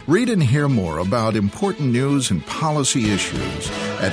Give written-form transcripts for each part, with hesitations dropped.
Read and hear more about important news and policy issues at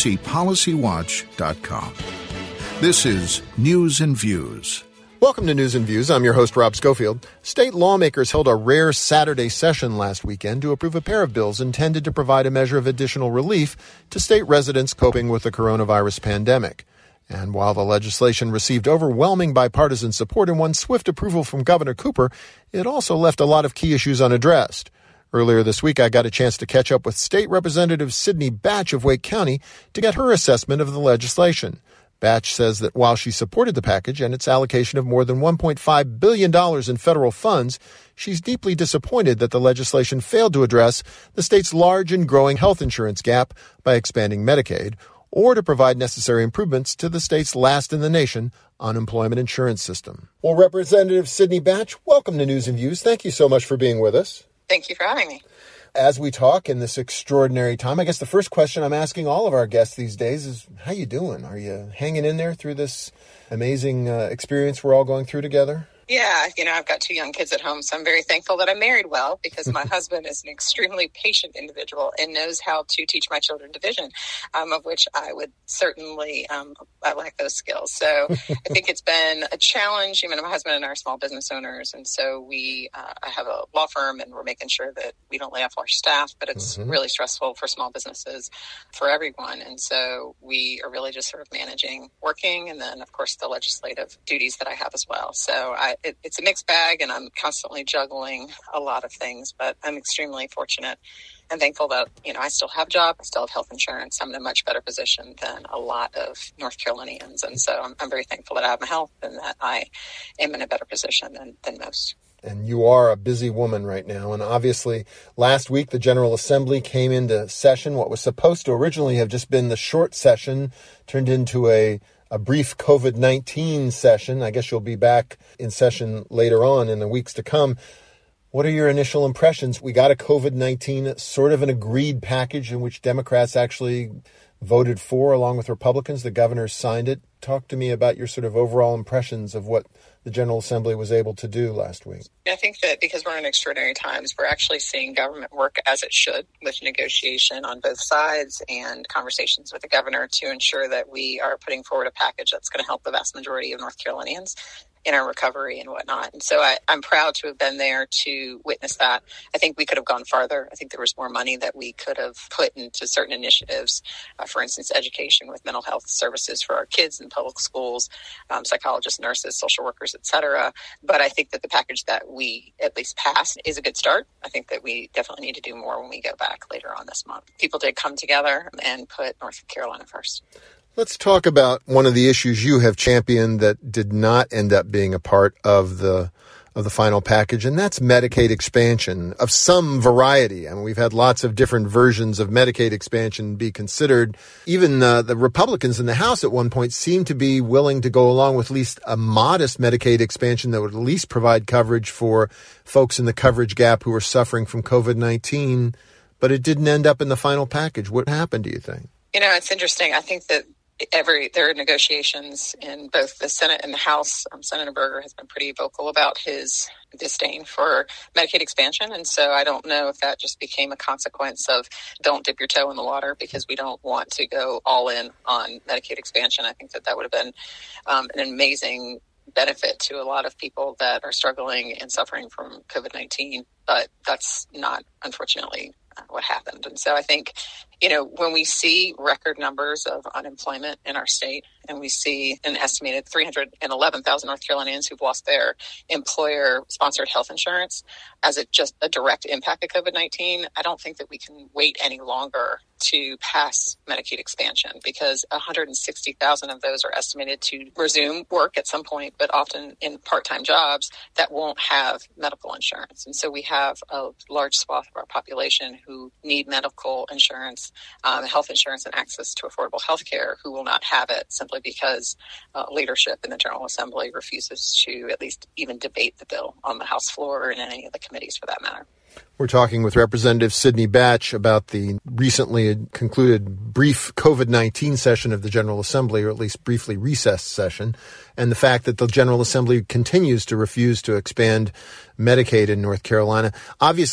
ncpolicywatch.com. This is News and Views. Welcome to News and Views. I'm your host, Rob Schofield. State lawmakers held a rare Saturday session last weekend to approve a pair of bills intended to provide a measure of additional relief to state residents coping with the coronavirus pandemic. And while the legislation received overwhelming bipartisan support and won swift approval from Governor Cooper, it also left a lot of key issues unaddressed. Earlier this week, I got a chance to catch up with State Representative Sidney Batch of Wake County to get her assessment of the legislation. Batch says that while she supported the package and its allocation of more than $1.5 billion in federal funds, she's deeply disappointed that the legislation failed to address the state's large and growing health insurance gap by expanding Medicaid, or to provide necessary improvements to the state's last-in-the-nation unemployment insurance system. Well, Representative Sidney Batch, welcome to News and Views. Thank you so much for being with us. Thank you for having me. As we talk in this extraordinary time, I guess the first question I'm asking all of our guests these days is, how you doing? Are you hanging in there through this amazing experience we're all going through together? Yeah, I've got 2 young kids at home, so I'm very thankful that I'm married well because my husband is an extremely patient individual and knows how to teach my children division, of which I would certainly, I lack those skills. So I think it's been a challenge. My husband and I are small business owners, and so I have a law firm, and we're making sure that we don't lay off our staff, but it's really stressful for small businesses, for everyone. And so we are really just sort of managing working, and then, of course, the legislative duties that I have as well. So it's a mixed bag, and I'm constantly juggling a lot of things, but I'm extremely fortunate and thankful that, I still have a job, I still have health insurance. I'm in a much better position than a lot of North Carolinians, and so I'm very thankful that I have my health and that I am in a better position than most. And you are a busy woman right now, and obviously last week the General Assembly came into session. What was supposed to originally have just been the short session turned into a brief COVID-19 session. I guess you'll be back in session later on in the weeks to come. What are your initial impressions? We got a COVID-19 sort of an agreed package in which Democrats actually voted for along with Republicans. The governor signed it. Talk to me about your sort of overall impressions of what the General Assembly was able to do last week. I think that because we're in extraordinary times, we're actually seeing government work as it should, with negotiation on both sides and conversations with the governor to ensure that we are putting forward a package that's going to help the vast majority of North Carolinians in our recovery and whatnot. And so I'm proud to have been there to witness that. I think we could have gone farther. I think there was more money that we could have put into certain initiatives, for instance, education with mental health services for our kids in public schools, psychologists, nurses, social workers, et cetera. But I think that the package that we at least passed is a good start. I think that we definitely need to do more when we go back later on this month. People did come together and put North Carolina first. Let's talk about one of the issues you have championed that did not end up being a part of the final package, and that's Medicaid expansion of some variety. I mean, we've had lots of different versions of Medicaid expansion be considered. Even the Republicans in the House at one point seemed to be willing to go along with at least a modest Medicaid expansion that would at least provide coverage for folks in the coverage gap who are suffering from COVID-19, but it didn't end up in the final package. What happened, do you think? It's interesting. I think that there are negotiations in both the Senate and the House. Senator Berger has been pretty vocal about his disdain for Medicaid expansion. And so I don't know if that just became a consequence of don't dip your toe in the water because we don't want to go all in on Medicaid expansion. I think that would have been an amazing benefit to a lot of people that are struggling and suffering from COVID-19. But that's not, unfortunately, what happened. And so I think, when we see record numbers of unemployment in our state and we see an estimated 311,000 North Carolinians who've lost their employer-sponsored health insurance as just a direct impact of COVID-19, I don't think that we can wait any longer to pass Medicaid expansion because 160,000 of those are estimated to resume work at some point, but often in part-time jobs that won't have medical insurance. And so we have a large swath of our population who need medical insurance, health insurance, and access to affordable health care who will not have it simply because leadership in the General Assembly refuses to at least even debate the bill on the House floor or in any of the committees for that matter. We're talking with Representative Sidney Batch about the recently concluded brief COVID-19 session of the General Assembly, or at least briefly recessed session, and the fact that the General Assembly continues to refuse to expand Medicaid in North Carolina. Obviously,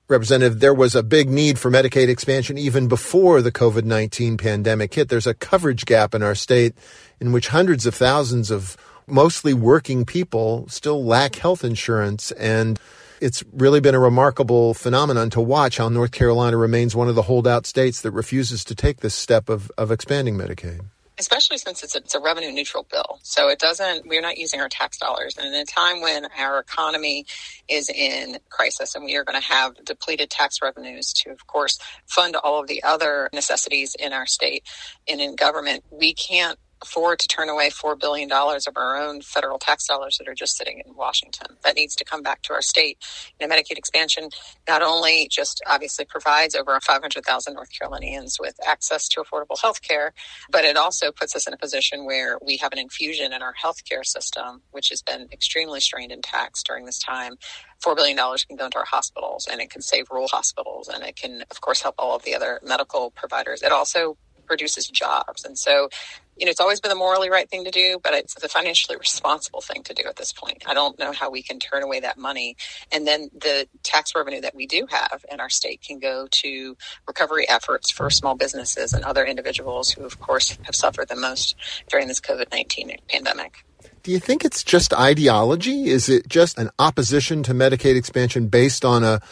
Representative, there was a big need for Medicaid expansion even before the COVID-19 pandemic hit. There's a coverage gap in our state in which hundreds of thousands of mostly working people still lack health insurance. And it's really been a remarkable phenomenon to watch how North Carolina remains one of the holdout states that refuses to take this step of expanding Medicaid. Especially since it's a revenue neutral bill. So we're not using our tax dollars. And in a time when our economy is in crisis and we are going to have depleted tax revenues to, of course, fund all of the other necessities in our state and in government, we can't afford to turn away $4 billion of our own federal tax dollars that are just sitting in Washington. That needs to come back to our state. Medicaid expansion not only just obviously provides over 500,000 North Carolinians with access to affordable health care, but it also puts us in a position where we have an infusion in our health care system, which has been extremely strained in tax during this time. $4 billion can go into our hospitals, and it can save rural hospitals, and it can, of course, help all of the other medical providers. It also produces jobs. And so, it's always been the morally right thing to do, but it's the financially responsible thing to do at this point. I don't know how we can turn away that money. And then the tax revenue that we do have in our state can go to recovery efforts for small businesses and other individuals who, of course, have suffered the most during this COVID-19 pandemic. Do you think it's just ideology? Is it just an opposition to Medicaid expansion based on a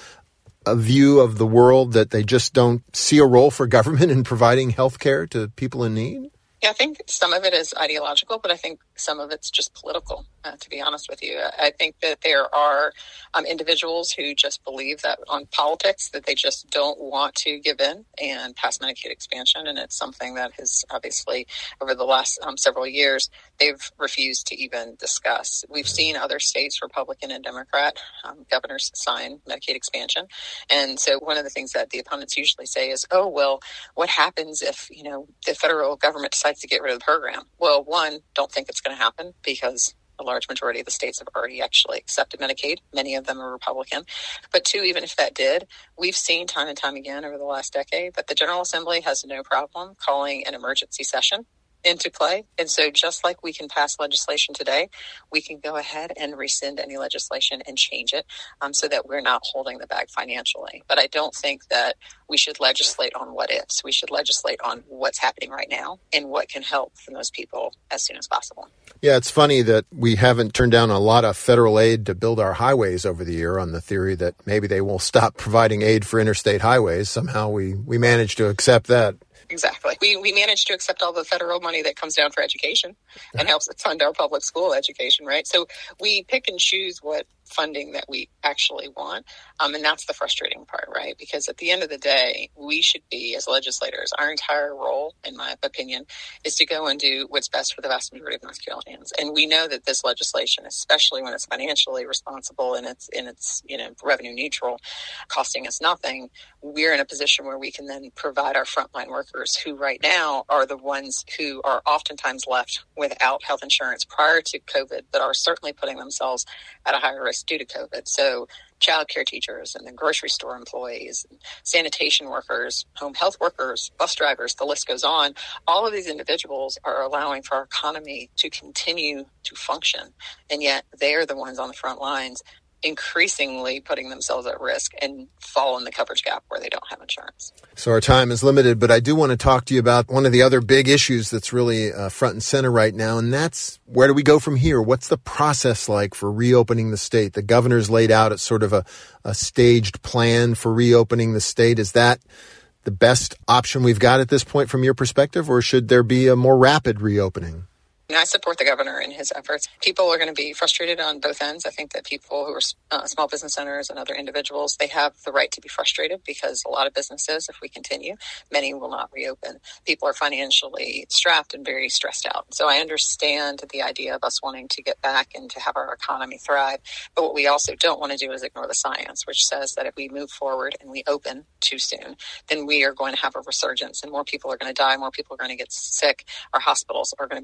view of the world that they just don't see a role for government in providing health care to people in need? Yeah, I think some of it is ideological, but I think some of it's just political, to be honest with you. I think that there are individuals who just believe that on politics, that they just don't want to give in and pass Medicaid expansion. And it's something that has obviously, over the last several years, they've refused to even discuss. We've seen other states, Republican and Democrat, governors sign Medicaid expansion. And so one of the things that the opponents usually say is, oh, well, what happens if, the federal government decides to get rid of the program? Well, one, don't think it's going to happen because a large majority of the states have already actually accepted Medicaid. Many of them are Republican. But two, even if that did, we've seen time and time again over the last decade that the General Assembly has no problem calling an emergency session into play. And so just like we can pass legislation today, we can go ahead and rescind any legislation and change it so that we're not holding the bag financially. But I don't think that we should legislate on what ifs. We should legislate on what's happening right now and what can help from those people as soon as possible. Yeah, it's funny that we haven't turned down a lot of federal aid to build our highways over the year on the theory that maybe they will stop providing aid for interstate highways. Somehow we managed to accept that. Exactly. We managed to accept all the federal money that comes down for education and helps fund our public school education, right? So we pick and choose what funding that we actually want. And that's the frustrating part, right? Because at the end of the day, we should be, as legislators, our entire role, in my opinion, is to go and do what's best for the vast majority of North Carolinians. And we know that this legislation, especially when it's financially responsible and it's revenue neutral, costing us nothing, we're in a position where we can then provide our frontline workers who right now are the ones who are oftentimes left without health insurance prior to COVID, but are certainly putting themselves at a higher risk due to COVID. So childcare teachers and the grocery store employees, sanitation workers, home health workers, bus drivers, the list goes on. All of these individuals are allowing for our economy to continue to function. And yet they're the ones on the front lines increasingly putting themselves at risk and fall in the coverage gap where they don't have insurance. So our time is limited, but I do want to talk to you about one of the other big issues that's really front and center right now, and that's where do we go from here? What's the process like for reopening the state? The governor's laid out sort of a staged plan for reopening the state. Is that the best option we've got at this point from your perspective, or should there be a more rapid reopening? I support the governor in his efforts. People are going to be frustrated on both ends. I think that people who are small business owners and other individuals, they have the right to be frustrated because a lot of businesses, if we continue, many will not reopen. People are financially strapped and very stressed out. So I understand the idea of us wanting to get back and to have our economy thrive. But what we also don't want to do is ignore the science, which says that if we move forward and we open too soon, then we are going to have a resurgence and more people are going to die, more people are going to get sick. Our hospitals are going to be overwhelmed.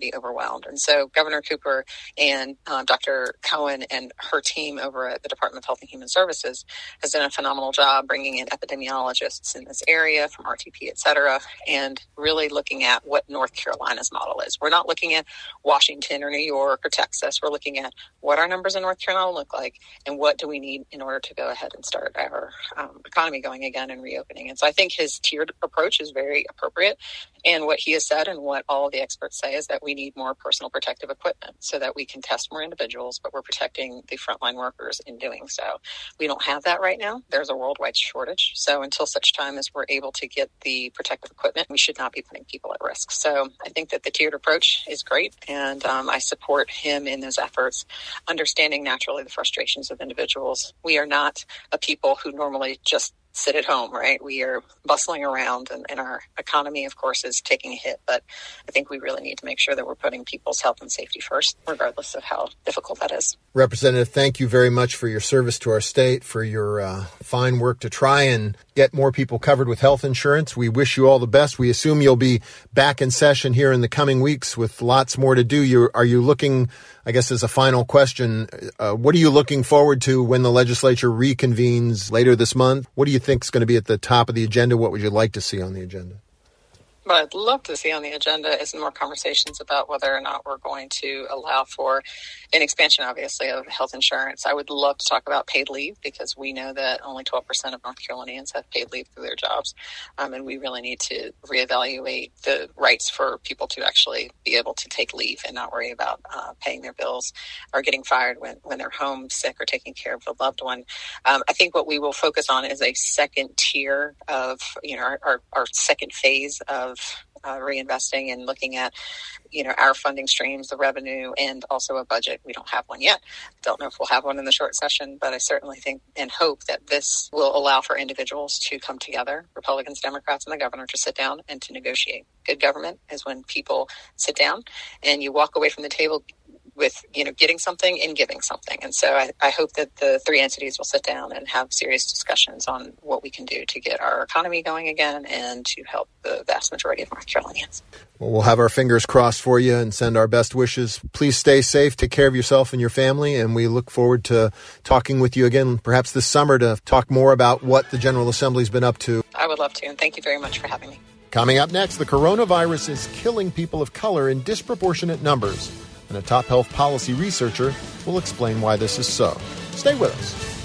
around. And so Governor Cooper and Dr. Cohen and her team over at the Department of Health and Human Services has done a phenomenal job bringing in epidemiologists in this area from RTP, et cetera, and really looking at what North Carolina's model is. We're not looking at Washington or New York or Texas. We're looking at what our numbers in North Carolina look like and what do we need in order to go ahead and start our economy going again and reopening. And so I think his tiered approach is very appropriate. And what he has said and what all of the experts say is that we need more personal protective equipment so that we can test more individuals, but we're protecting the frontline workers in doing so. We don't have that right now. There's a worldwide shortage. So until such time as we're able to get the protective equipment, we should not be putting people at risk. So I think that the tiered approach is great. And I support him in those efforts, understanding naturally the frustrations of individuals. We are not a people who normally just sit at home, right? We are bustling around and our economy, of course, is taking a hit. But I think we really need to make sure that we're putting people's health and safety first, regardless of how difficult that is. Representative, thank you very much for your service to our state, for your fine work to try and get more people covered with health insurance. We wish you all the best. We assume you'll be back in session here in the coming weeks with lots more to do. Are you looking, I guess as a final question, what are you looking forward to when the legislature reconvenes later this month? What do you think is going to be at the top of the agenda? What would you like to see on the agenda? What I'd love to see on the agenda is more conversations about whether or not we're going to allow for an expansion, obviously, of health insurance. I would love to talk about paid leave because we know that only 12% of North Carolinians have paid leave through their jobs. And we really need to reevaluate the rights for people to actually be able to take leave and not worry about paying their bills or getting fired when they're home sick or taking care of a loved one. I think what we will focus on is a second tier of, our second phase of reinvesting and looking at, our funding streams, the revenue, and also a budget. We don't have one yet. Don't know if we'll have one in the short session, but I certainly think and hope that this will allow for individuals to come together, Republicans, Democrats, and the governor, to sit down and to negotiate. Good government is when people sit down and you walk away from the table with, getting something and giving something. And so I hope that the three entities will sit down and have serious discussions on what we can do to get our economy going again and to help the vast majority of North Carolinians. Well, we'll have our fingers crossed for you and send our best wishes. Please stay safe, take care of yourself and your family, and we look forward to talking with you again, perhaps this summer, to talk more about what the General Assembly's been up to. I would love to, and thank you very much for having me. Coming up next, the coronavirus is killing people of color in disproportionate numbers, and a top health policy researcher will explain why this is so. Stay with us.